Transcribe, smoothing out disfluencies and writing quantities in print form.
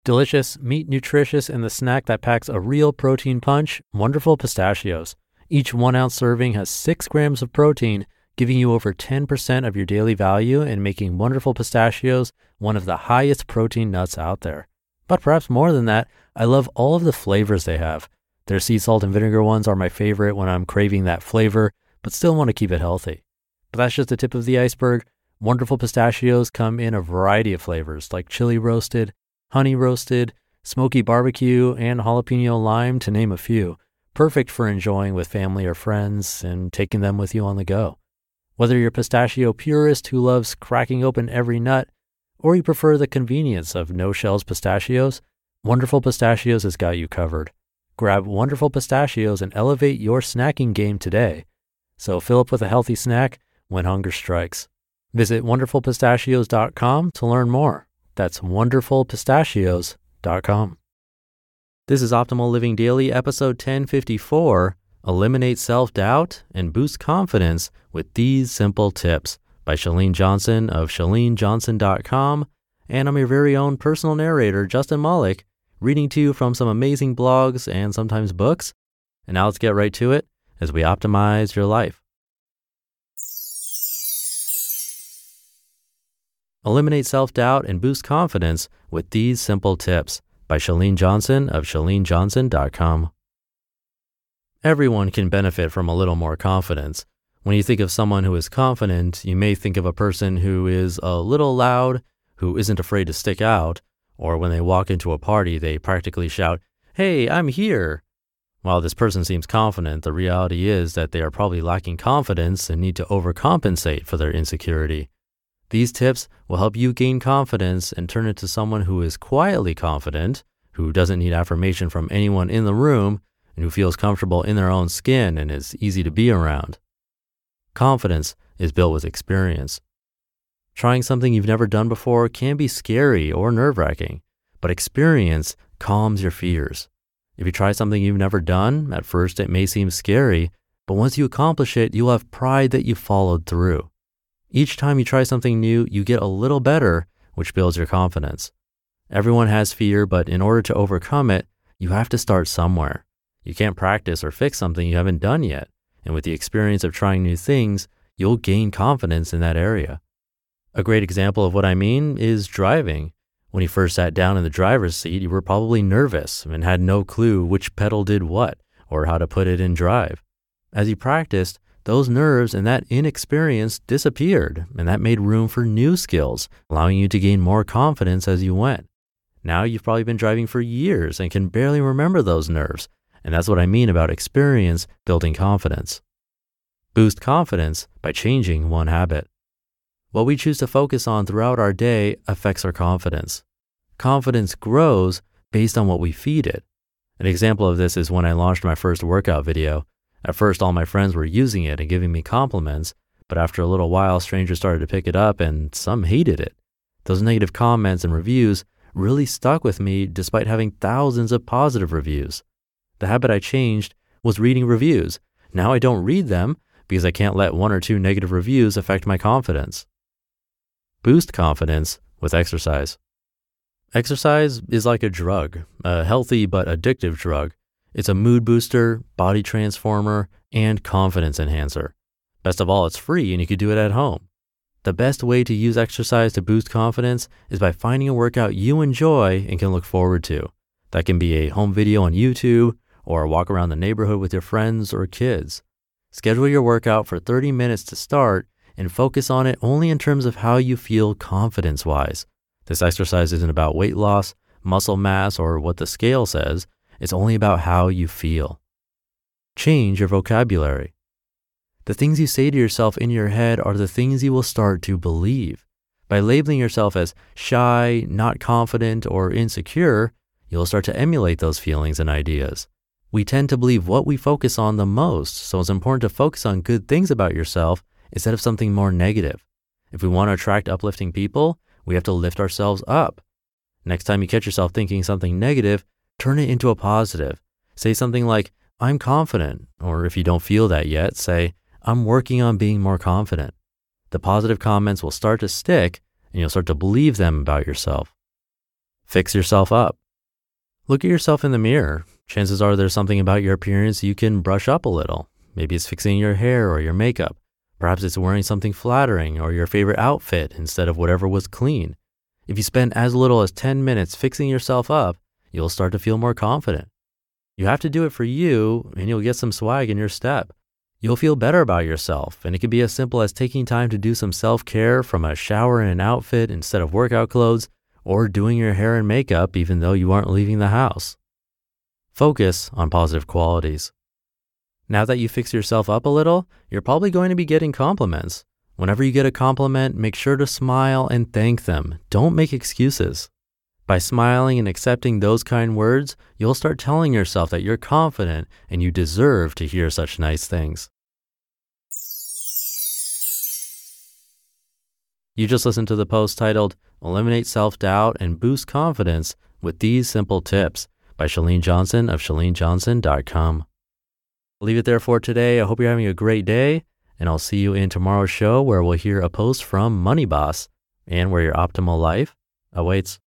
Delicious, meat nutritious, and the snack that packs a real protein punch, Wonderful Pistachios. Each 1 ounce serving has 6 grams of protein, giving you over 10% of your daily value and making Wonderful Pistachios one of the highest protein nuts out there. But perhaps more than that, I love all of the flavors they have. Their sea salt and vinegar ones are my favorite when I'm craving that flavor, but still want to keep it healthy. But that's just the tip of the iceberg. Wonderful Pistachios come in a variety of flavors like chili roasted, honey roasted, smoky barbecue, and jalapeno lime, to name a few. Perfect for enjoying with family or friends and taking them with you on the go. Whether you're a pistachio purist who loves cracking open every nut, or you prefer the convenience of no-shells pistachios, Wonderful Pistachios has got you covered. Grab Wonderful Pistachios and elevate your snacking game today. So fill up with a healthy snack when hunger strikes. Visit wonderfulpistachios.com to learn more. That's wonderfulpistachios.com. This is Optimal Living Daily, episode 1054, Eliminate Self-Doubt and Boost Confidence with These Simple Tips, by Chalene Johnson of ChaleneJohnson.com. And I'm your very own personal narrator, Justin Malik, reading to you from some amazing blogs and sometimes books. And now let's get right to it as we optimize your life. Eliminate Self-Doubt and Boost Confidence with These Simple Tips, by Chalene Johnson of ChaleneJohnson.com. Everyone can benefit from a little more confidence. When you think of someone who is confident, you may think of a person who is a little loud, who isn't afraid to stick out, or when they walk into a party, they practically shout, "Hey, I'm here." While this person seems confident, the reality is that they are probably lacking confidence and need to overcompensate for their insecurity. These tips will help you gain confidence and turn into someone who is quietly confident, who doesn't need affirmation from anyone in the room, and who feels comfortable in their own skin and is easy to be around. Confidence is built with experience. Trying something you've never done before can be scary or nerve-wracking, but experience calms your fears. If you try something you've never done, at first it may seem scary, but once you accomplish it, you'll have pride that you followed through. Each time you try something new, you get a little better, which builds your confidence. Everyone has fear, but in order to overcome it, you have to start somewhere. You can't practice or fix something you haven't done yet, and with the experience of trying new things, you'll gain confidence in that area. A great example of what I mean is driving. When you first sat down in the driver's seat, you were probably nervous and had no clue which pedal did what or how to put it in drive. As you practiced, those nerves and that inexperience disappeared, and that made room for new skills, allowing you to gain more confidence as you went. Now you've probably been driving for years and can barely remember those nerves, and that's what I mean about experience building confidence. Boost confidence by changing one habit. What we choose to focus on throughout our day affects our confidence. Confidence grows based on what we feed it. An example of this is when I launched my first workout video. At first, all my friends were using it and giving me compliments, but after a little while, strangers started to pick it up and some hated it. Those negative comments and reviews really stuck with me despite having thousands of positive reviews. The habit I changed was reading reviews. Now I don't read them because I can't let 1 or 2 negative reviews affect my confidence. Boost confidence with exercise. Exercise is like a drug, a healthy but addictive drug. It's a mood booster, body transformer, and confidence enhancer. Best of all, it's free and you can do it at home. The best way to use exercise to boost confidence is by finding a workout you enjoy and can look forward to. That can be a home video on YouTube or a walk around the neighborhood with your friends or kids. Schedule your workout for 30 minutes to start and focus on it only in terms of how you feel confidence-wise. This exercise isn't about weight loss, muscle mass, or what the scale says. It's only about how you feel. Change your vocabulary. The things you say to yourself in your head are the things you will start to believe. By labeling yourself as shy, not confident, or insecure, you'll start to emulate those feelings and ideas. We tend to believe what we focus on the most, so it's important to focus on good things about yourself instead of something more negative. If we want to attract uplifting people, we have to lift ourselves up. Next time you catch yourself thinking something negative, turn it into a positive. Say something like, "I'm confident," or if you don't feel that yet, say, "I'm working on being more confident." The positive comments will start to stick and you'll start to believe them about yourself. Fix yourself up. Look at yourself in the mirror. Chances are there's something about your appearance you can brush up a little. Maybe it's fixing your hair or your makeup. Perhaps it's wearing something flattering or your favorite outfit instead of whatever was clean. If you spend as little as 10 minutes fixing yourself up, you'll start to feel more confident. You have to do it for you, and you'll get some swag in your step. You'll feel better about yourself, and it can be as simple as taking time to do some self-care, from a shower in an outfit instead of workout clothes, or doing your hair and makeup even though you aren't leaving the house. Focus on positive qualities. Now that you fix yourself up a little, you're probably going to be getting compliments. Whenever you get a compliment, make sure to smile and thank them. Don't make excuses. By smiling and accepting those kind words, you'll start telling yourself that you're confident and you deserve to hear such nice things. You just listened to the post titled, Eliminate Self-Doubt and Boost Confidence with These Simple Tips by Chalene Johnson of ChaleneJohnson.com. I'll leave it there for today. I hope you're having a great day, and I'll see you in tomorrow's show where we'll hear a post from Money Boss and where your optimal life awaits.